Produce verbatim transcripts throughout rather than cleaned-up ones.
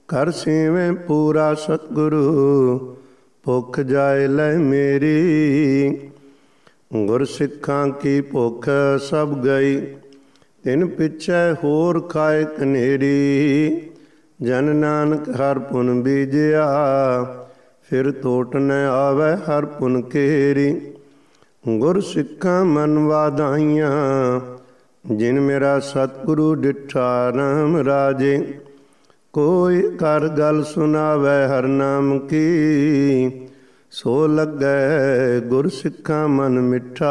ਕਰ ਸੇਵੇਂ ਪੂਰਾ ਸਤਿਗੁਰੂ, ਭੁੱਖ ਜਾਏ ਲੈ ਮੇਰੀ। ਗੁਰ ਸਿੱਖਾਂ ਕੀ ਭੁੱਖ ਸਭ ਗਈ, ਤਿਨ ਪਿੱਛੇ ਹੋਰ ਖਾਏ ਕਨੇਰੀ। ਜਨ ਨਾਨਕ ਹਰ ਪੁਨ ਬੀਜਿਆ, ਫਿਰ ਤੋਟ ਨ ਆਵੈ ਹਰ ਪੁਨ ਘੇਰੀ। ਗੁਰ ਸਿੱਖਾਂ ਮਨ ਵਾਧਾਈਆਂ, ਜਿਨ ਮੇਰਾ ਸਤਿਗੁਰੂ ਡਿਠਾ ਰਾਮ ਰਾਜੇ। ਕੋਈ ਕਰ ਗਲ ਸੁਨਾਵੈ ਹਰ ਨਾਮ ਕੀ, ਸੋ ਲੱਗੈ ਗੁਰ ਸਿੱਖਾਂ ਮਨ ਮਿੱਠਾ।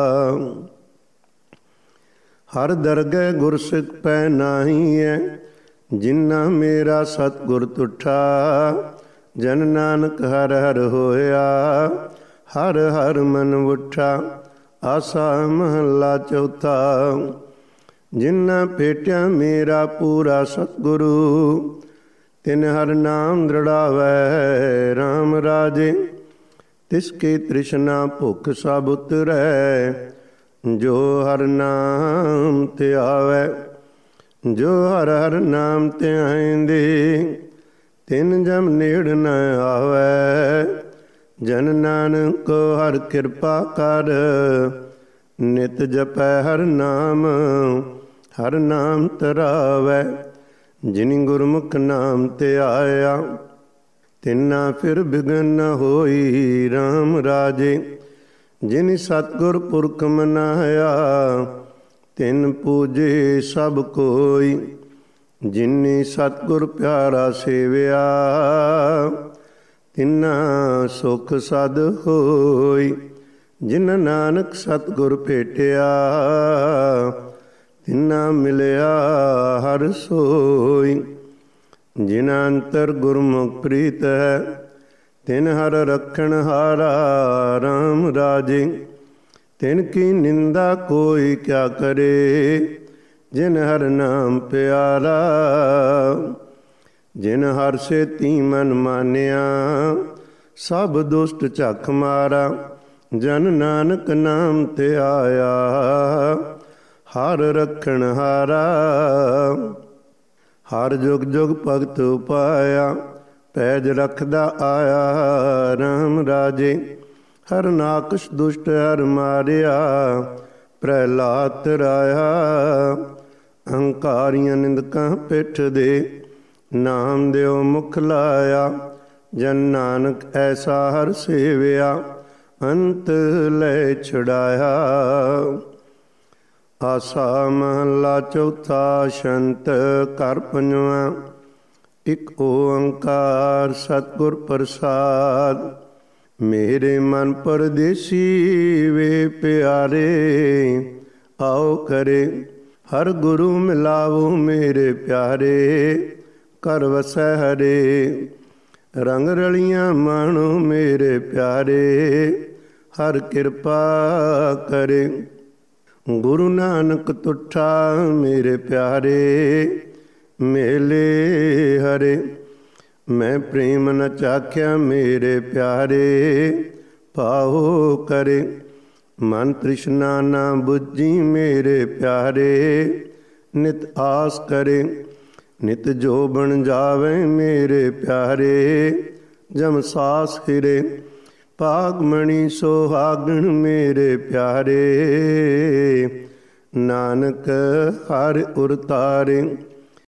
ਹਰ ਦਰਗਹਿ ਗੁਰ ਸਿੱਖ ਪੈ ਨਾਹੀਐ, ਜਿਨਾ ਮੇਰਾ ਸਤਿਗੁਰ ਤੁਠਾ। ਜਨ ਨਾਨਕ ਹਰ ਹਰ ਹੋਇਆ, ਹਰ ਹਰ ਮਨ ਉਠਾ। ਆਸਾ ਮਹੱਲਾ ਚੌਥਾ। ਜਿਨਾ ਭੇਟਿਆ ਮੇਰਾ ਪੂਰਾ ਸਤਿਗੁਰੂ, ਤਿਨ ਹਰ ਨਾਮ ਦ੍ਰਿੜਾਵੈ ਰਾਮ ਰਾਜੇ। ਤਿਸ ਕੀ ਤ੍ਰਿਸ਼ਨਾ ਭੁੱਖ ਸਭ ਉਤਰੈ, ਜੋ ਹਰ ਨਾਮ ਤੇ ਆਵੈ। ਜੋ ਹਰ ਹਰ ਨਾਮ ਤੇ ਆਇਂਦੇ, ਤਿਨ ਜਮ ਨੇੜ ਨ ਆਵੈ। ਜਨ ਨਾਨਕ ਹਰ ਕਿਰਪਾ ਕਰ, ਨਿਤ ਜਪੈ ਹਰ ਨਾਮ ਹਰ ਨਾਮ ਤਰਾਵੈ। ਜਿਨੀ ਗੁਰਮੁਖ ਨਾਮ ਤੇ ਆਇਆ, ਤਿਨਾ ਫਿਰ ਬਿਘਨ ਨ ਹੋਈ ਰਾਮ ਰਾਜੇ। ਜਿਨ ਸਤਿਗੁਰ ਪੁਰਖ ਮਨਾਇਆ, ਤਿਨ ਪੂਜੇ ਸਭ ਕੋਈ। ਜਿਨੀ ਸਤਿਗੁਰ ਪਿਆਰਾ ਸੇਵਿਆ, ਤਿਨਾ ਸੁਖ ਸਦ ਹੋਈ। ਜਿਨ ਨਾਨਕ ਸਤਿਗੁਰ ਭੇਟਿਆ, ਤਿਨਾ ਮਿਲਿਆ ਹਰ ਸੋਈ। ਜਿਨਾ ਅੰਤਰ ਗੁਰਮੁਖ ਪ੍ਰੀਤ ਹੈ, ਤਿਨ ਹਰ ਰਖਣ ਹਾਰਾ ਰਾਮ ਰਾਜੇ। ਤਿਨ ਕੀ ਨਿੰਦਾ ਕੋਈ ਕਿਆ ਕਰੇ, ਜਿਨ ਹਰ ਨਾਮ ਪਿਆਰਾ। ਜਿਨ ਹਰ ਸੇਤੀ ਮਨ ਮਾਨਿਆ, ਸਭ ਦੁਸ਼ਟ ਝਖ ਮਾਰਾ। ਜਨ ਨਾਨਕ ਨਾਮ ਤੇ ਆਇਆ, ਹਰ ਰਖਣ ਹਾਰਾ। ਹਰ ਜੁਗ ਜੁਗ ਭਗਤ ਉਪਾਇਆ, ਪੈਜ ਰਖਦਾ ਆਇਆ ਰਾਮ ਰਾਜੇ। ਹਰ ਨਾਕਸ਼ ਦੁਸ਼ਟ ਹਰ ਮਾਰਿਆ, ਪ੍ਰਹਿਲਾਦ ਤਰਾਇਆ। ਅਹੰਕਾਰੀਆਂ ਨਿੰਦਕਾਂ ਪਿੱਠ ਦੇ, ਨਾਮ ਦਿਓ ਮੁਖ ਲਾਇਆ। ਜਨ ਨਾਨਕ ਐਸਾ ਹਰ ਸੇਵਿਆ, ਅੰਤ ਲੈ ਛੁਡਾਇਆ। ਆਸਾ ਮਹੱਲਾ ਚੌਥਾ। ਛੰਤ ਘਰ ਪੰਜਵਾਂ। ਇਕ ਓੰਕਾਰ ਸਤਿਗੁਰ ਪ੍ਰਸਾਦ। ਮੇਰੇ ਮਨ ਪਰਦੇਸੀ ਵੇ ਪਿਆਰੇ, ਆਓ ਕਰੇ ਹਰ ਗੁਰੂ ਮਿਲਾਵੋ ਮੇਰੇ ਪਿਆਰੇ। ਘਰ ਵਸੈ ਹਰੇ, ਰੰਗ ਰਲੀਆਂ ਮਾਣੋ ਮੇਰੇ ਪਿਆਰੇ। ਹਰ ਕਿਰਪਾ ਕਰੇ, ਗੁਰੂ ਨਾਨਕ ਤੁਠਾ ਮੇਰੇ ਪਿਆਰੇ। ਮੇਲੇ ਹਰੇ, ਮੈਂ ਪ੍ਰੇਮ ਨ ਚਾਖਿਆ ਮੇਰੇ ਪਿਆਰੇ। ਭਾਉ ਕਰੇ, ਮਨ ਤ੍ਰਿਸ਼ਨਾ ਨਾ ਬੁੱਝੀ ਮੇਰੇ ਪਿਆਰੇ। ਨਿਤ ਆਸ ਕਰੇ, ਨਿਤ ਜੋ ਬਣ ਜਾਵੇ ਮੇਰੇ ਪਿਆਰੇ। ਜਮ ਸਾਸ ਹਿਰੇ, ਭਾਗਮਣੀ ਸੁਹਾਗਣ ਮੇਰੇ ਪਿਆਰੇ। ਨਾਨਕ ਹਰਿ ਉਰ ਤਾਰੇ,